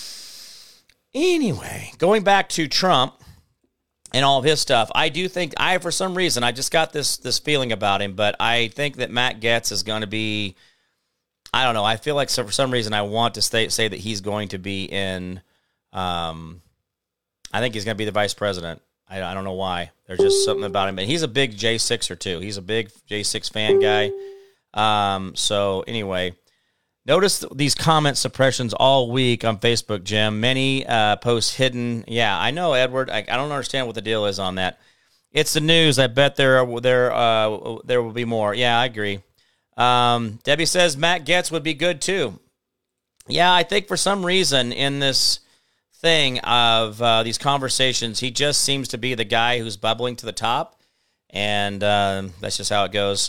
Anyway, going back to Trump and all of his stuff, I do think, for some reason, I just got this feeling about him, but I think that Matt Gaetz is going to be, I don't know, I feel like for some reason I want to say that he's going to be in, I think he's going to be the vice president. I don't know why. There's just something about him. And he's a big J6er, too. He's a big J6 fan guy. So anyway, notice these comment suppressions all week on Facebook, Jim. Many posts hidden. Yeah, I know, Edward. I don't understand what the deal is on that. It's the news. I bet there will be more. Yeah, I agree. Debbie says Matt Gaetz would be good, too. Yeah, I think for some reason in this thing of these conversations, he just seems to be the guy who's bubbling to the top, and that's just how it goes.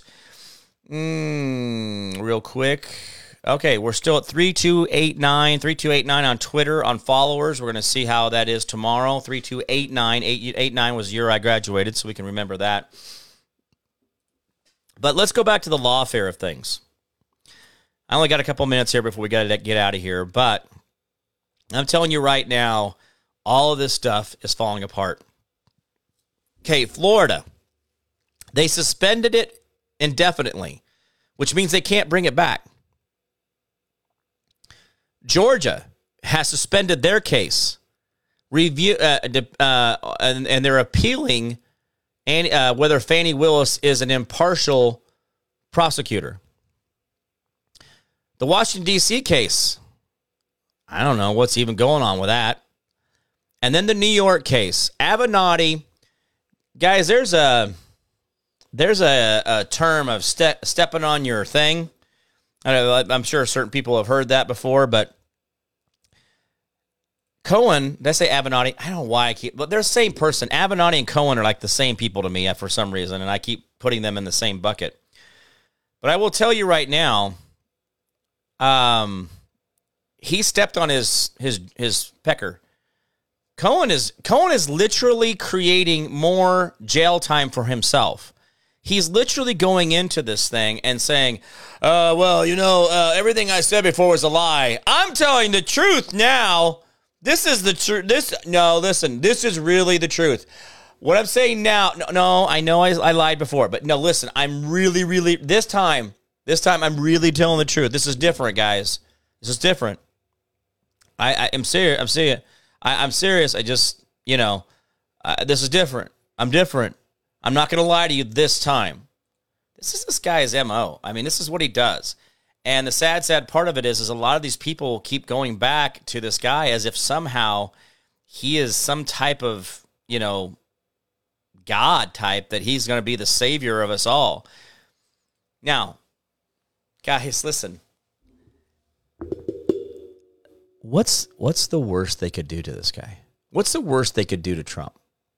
Real quick. Okay, we're still at 3289 on Twitter on followers. We're going to see how that is tomorrow. 3289, 889 was the year I graduated, so we can remember that. But let's go back to the lawfare of things. I only got a couple minutes here before we got to get out of here, but I'm telling you right now, all of this stuff is falling apart. Okay, Florida, they suspended it indefinitely, which means they can't bring it back. Georgia has suspended their case, and they're appealing whether Fani Willis is an impartial prosecutor. The Washington, D.C. case, I don't know what's even going on with that. And then the New York case, Avenatti. Guys, there's a term of stepping on your thing. I'm sure certain people have heard that before, but Cohen, did I say Avenatti? I don't know why but they're the same person. Avenatti and Cohen are like the same people to me for some reason, and I keep putting them in the same bucket. But I will tell you right now, he stepped on his pecker. Cohen is literally creating more jail time for himself. He's literally going into this thing and saying, everything I said before was a lie. I'm telling the truth now. This is the truth. This is really the truth. What I'm saying now, no, I know I lied before, but no, listen, I'm really, this time I'm really telling the truth. This is different, guys. This is different. I'm serious. I'm serious. I just, this is different. I'm different. I'm not going to lie to you this time. This is this guy's MO. I mean, this is what he does. And the sad part of it is a lot of these people keep going back to this guy as if somehow he is some type of, God type, that he's going to be the savior of us all. Now, guys, listen. what's the worst they could do to this guy? What's the worst they could do to Trump?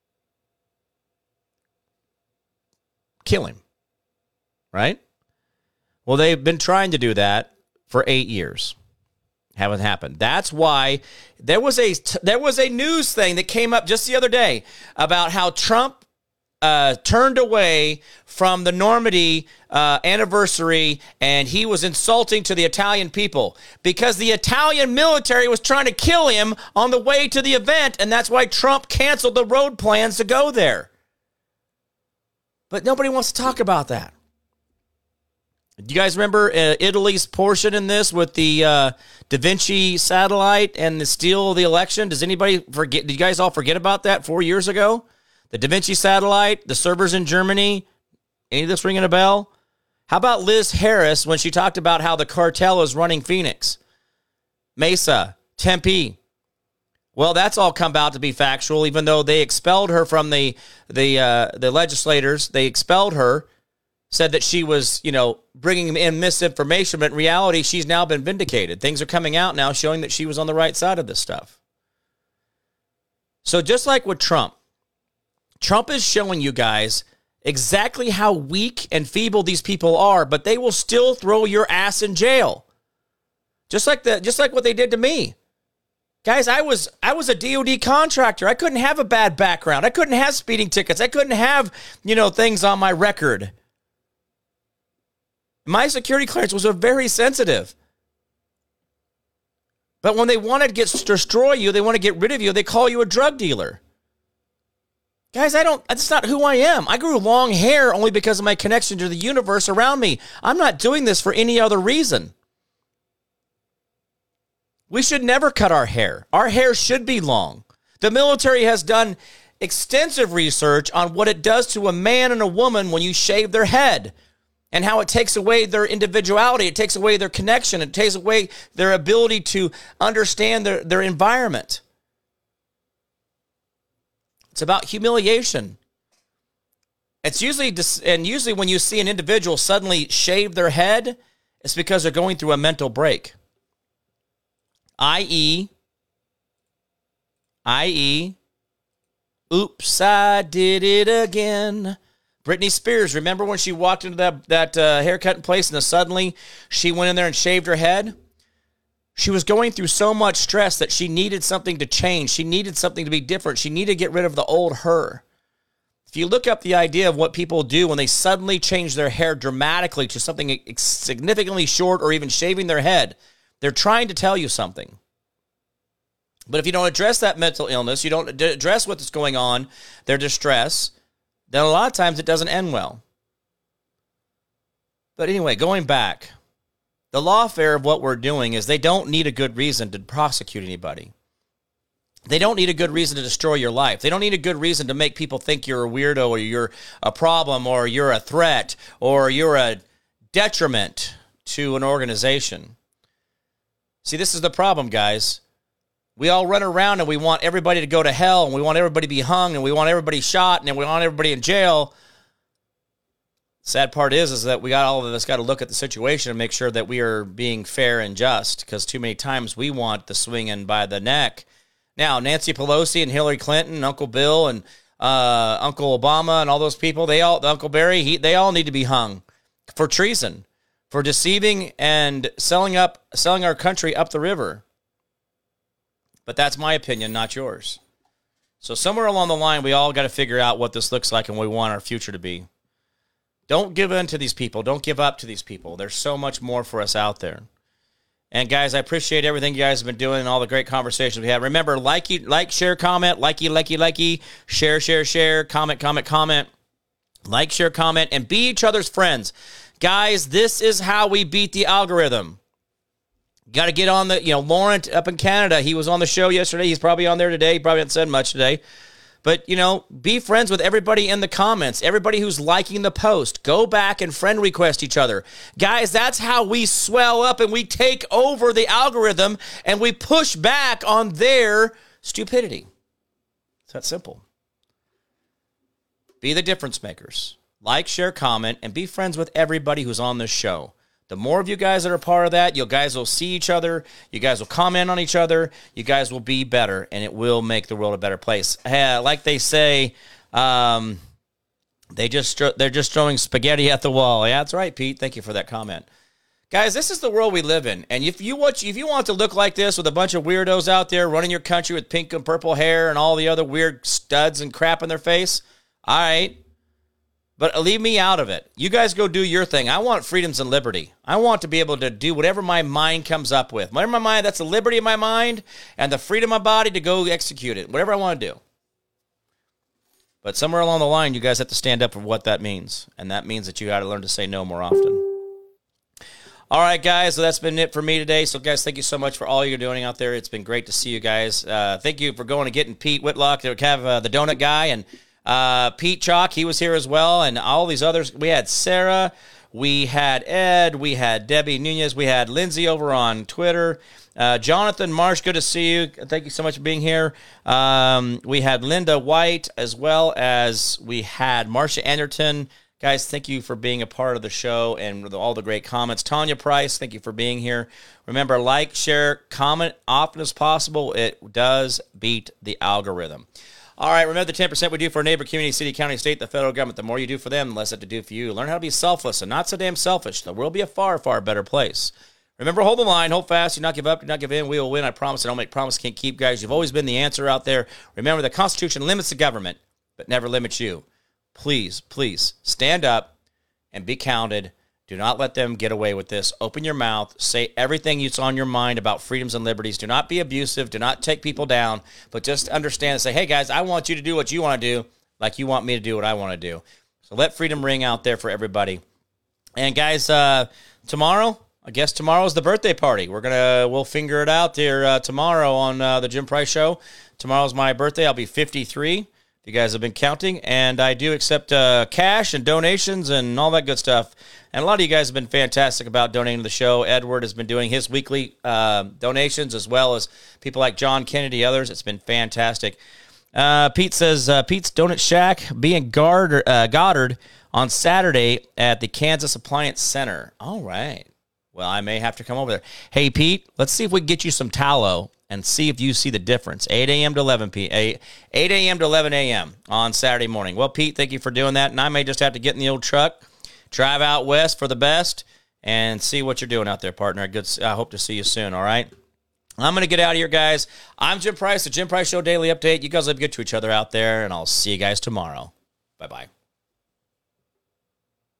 Kill him, right? Well, they've been trying to do that for 8 years. Haven't happened. That's why there was a news thing that came up just the other day about how Trump turned away from the Normandy anniversary, and he was insulting to the Italian people because the Italian military was trying to kill him on the way to the event, and that's why Trump canceled the road plans to go there. But nobody wants to talk about that. Do you guys remember Italy's portion in this with the Da Vinci satellite and the steal of the election? Does anybody forget? Did you guys all forget about that 4 years ago? The Da Vinci satellite, the servers in Germany. Any of this ringing a bell? How about Liz Harris when she talked about how the cartel is running Phoenix, Mesa, Tempe? Well, that's all come out to be factual, even though they expelled her from the legislators. They expelled her, said that she was, bringing in misinformation, but in reality, she's now been vindicated. Things are coming out now showing that she was on the right side of this stuff. So just like with Trump is showing you guys exactly how weak and feeble these people are, but they will still throw your ass in jail. Just like what they did to me. Guys, I was a DOD contractor. I couldn't have a bad background. I couldn't have speeding tickets. I couldn't have, things on my record. My security clearance was very sensitive. But when they want to destroy you, they want to get rid of you, they call you a drug dealer. Guys, that's not who I am. I grew long hair only because of my connection to the universe around me. I'm not doing this for any other reason. We should never cut our hair. Our hair should be long. The military has done extensive research on what it does to a man and a woman when you shave their head and how it takes away their individuality. It takes away their connection. It takes away their ability to understand their environment. It's about humiliation. It's usually when you see an individual suddenly shave their head, it's because they're going through a mental break. I.e., oops, I did it again. Britney Spears, remember when she walked into that haircutting place and then suddenly she went in there and shaved her head? She was going through so much stress that she needed something to change. She needed something to be different. She needed to get rid of the old her. If you look up the idea of what people do when they suddenly change their hair dramatically to something significantly short or even shaving their head, they're trying to tell you something. But if you don't address that mental illness, you don't address what's going on, their distress, then a lot of times it doesn't end well. But anyway, going back, the lawfare of what we're doing is they don't need a good reason to prosecute anybody. They don't need a good reason to destroy your life. They don't need a good reason to make people think you're a weirdo or you're a problem or you're a threat or you're a detriment to an organization. See, this is the problem, guys. We all run around and we want everybody to go to hell and we want everybody to be hung and we want everybody shot and we want everybody in jail. Sad part is that we got all of us got to look at the situation and make sure that we are being fair and just, because too many times we want the swinging by the neck. Now, Nancy Pelosi and Hillary Clinton, Uncle Bill and Uncle Obama and all those people, Uncle Barry, they all need to be hung for treason, for deceiving and selling our country up the river. But that's my opinion, not yours. So somewhere along the line, we all got to figure out what this looks like and what we want our future to be. Don't give in to these people. Don't give up to these people. There's so much more for us out there. And guys, I appreciate everything you guys have been doing and all the great conversations we had. Remember, like, share, comment, likey, share, comment, like, share, comment, and be each other's friends. Guys, this is how we beat the algorithm. Got to get on Laurent up in Canada. He was on the show yesterday. He's probably on there today. He probably hasn't said much today. But, be friends with everybody in the comments, everybody who's liking the post. Go back and friend request each other. Guys, that's how we swell up and we take over the algorithm and we push back on their stupidity. It's that simple. Be the difference makers. Like, share, comment, and be friends with everybody who's on this show. The more of you guys that are part of that, you guys will see each other. You guys will comment on each other. You guys will be better, and it will make the world a better place. Like they say, they're just throwing spaghetti at the wall. Yeah, that's right, Pete. Thank you for that comment. Guys, this is the world we live in. And if you want to look like this with a bunch of weirdos out there running your country with pink and purple hair and all the other weird studs and crap in their face, all right. But leave me out of it. You guys go do your thing. I want freedoms and liberty. I want to be able to do whatever my mind comes up with. Whatever my mind, that's the liberty of my mind and the freedom of my body to go execute it. Whatever I want to do. But somewhere along the line, you guys have to stand up for what that means. And that means that you got to learn to say no more often. All right, guys, so that's been it for me today. So, guys, thank you so much for all you're doing out there. It's been great to see you guys. Thank you for going and getting Pete Whitlock to have the donut guy, and Pete Chalk, he was here as well, and all these others. We had Sarah, we had Ed, we had Debbie Nunez, we had Lindsay over on Twitter. Jonathan Marsh, good to see you. Thank you so much for being here. We had Linda White, as well as we had Marcia Anderton. Guys, thank you for being a part of the show and all the great comments. Tanya Price, thank you for being here. Remember, like, share, comment often as possible. It does beat the algorithm. All right, remember the 10% we do for our neighbor, community, city, county, state, the federal government. The more you do for them, the less they have to do for you. Learn how to be selfless and not so damn selfish. The world will be a far, far better place. Remember, hold the line, hold fast, do not give up, do not give in. We will win, I promise. I don't make promises, can't keep, guys. You've always been the answer out there. Remember, the Constitution limits the government, but never limits you. Please, please, stand up and be counted. Do not let them get away with this. Open your mouth. Say everything that's on your mind about freedoms and liberties. Do not be abusive. Do not take people down. But just understand and say, hey, guys, I want you to do what you want to do like you want me to do what I want to do. So let freedom ring out there for everybody. And, guys, tomorrow, I guess tomorrow's the birthday party. We'll figure it out there tomorrow on the Jim Price Show. Tomorrow's my birthday. I'll be 53. You guys have been counting, and I do accept cash and donations and all that good stuff. And a lot of you guys have been fantastic about donating to the show. Edward has been doing his weekly donations, as well as people like John Kennedy, others. It's been fantastic. Pete says, Pete's Donut Shack being Goddard on Saturday at the Kansas Appliance Center. All right. Well, I may have to come over there. Hey, Pete, let's see if we can get you some tallow and see if you see the difference. 8 a.m. to 11 p.m. 8 a.m. to 11 a.m. on Saturday morning. Well, Pete, thank you for doing that. And I may just have to get in the old truck, drive out west for the best, and see what you're doing out there, partner. I hope to see you soon, all right? I'm going to get out of here, guys. I'm Jim Price, the Jim Price Show Daily Update. You guys live good to each other out there, and I'll see you guys tomorrow. Bye-bye.